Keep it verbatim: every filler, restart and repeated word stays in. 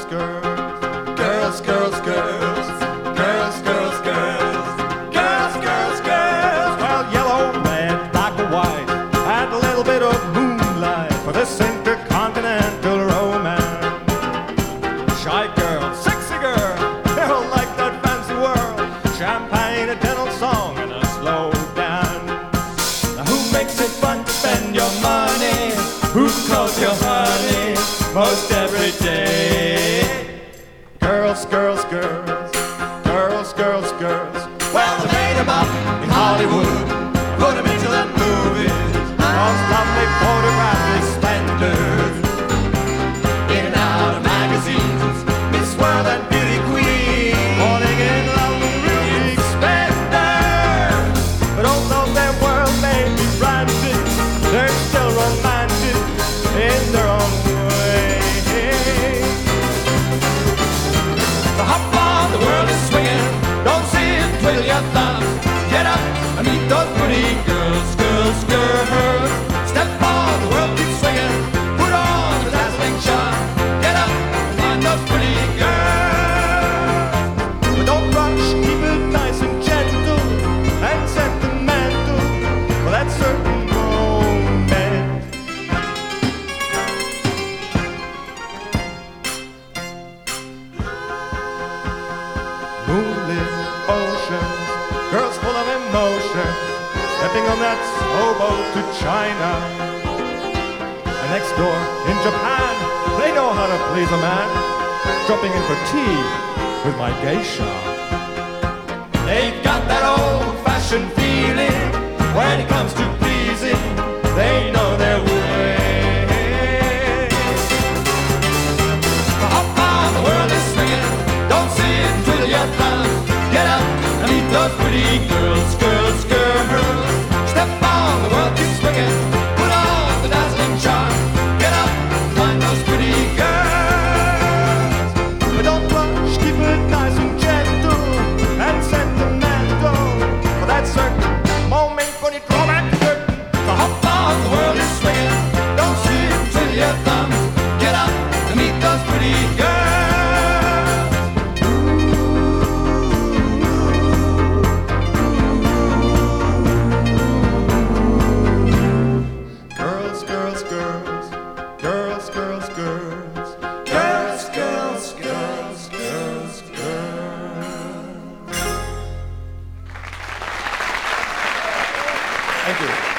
girls, girls, girls, girls, girls, girls, girls, girls, girls, girls. Well, yellow, red, black or white, and a little bit of moonlight for this intercontinental romance. Shy girl, sexy girl, they'll like that fancy world. Champagne, a gentle song, and a slow dance. Now who makes it fun to spend your money? Who calls you honey most every day? Girls, girls, girls, girls, girls, girls. Well, they made 'em up in Hollywood, put 'em into the movies. Those lovely photographic Splendors, in and out of magazines, Miss World and Beauty Queen, falling in love with really spenders. But although their world may be branded, they're still romantic in their own way. The hop on, the world is swinging, don't see it, twiddle your thumbs. Get up and meet those pretty girls, girls, girls. Step on, the world keeps swinging, put on the dazzling charm. Get up and find those pretty girls. But don't rush, keep it nice and gentle and sentimental for that certain moment. Moonlit oceans, girls full of emotion, stepping on that slowboat to China. And next door in Japan, they know how to please a man, dropping in for tea with my geisha. They've got that old-fashioned feeling when it comes to pleasing. They know their way. The hop on, the world is swinging. Don't see it, twiddle your thumbs. Get up and meet those pretty girls, girls, girls. Step on, the world keeps swinging. Put on the dazzling charm. Get up and find those pretty girls. But don't rush, keep it nice and gentle and sentimental for that certain moment when you draw back the curtain. The hop on, the world is swinging. Don't see it, twiddle your thumbs. Get up and meet those pretty girls. Girls, girls, girls, girls, girls, girls, Girls, girls, girls, girls, Thank you.